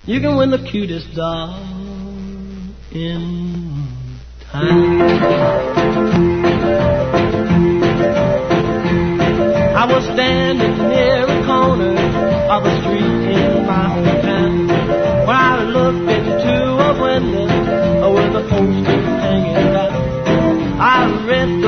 You can win the cutest doll in town. I was standing near a corner of a street in my hometown when I looked into a window with a poster hanging down. I read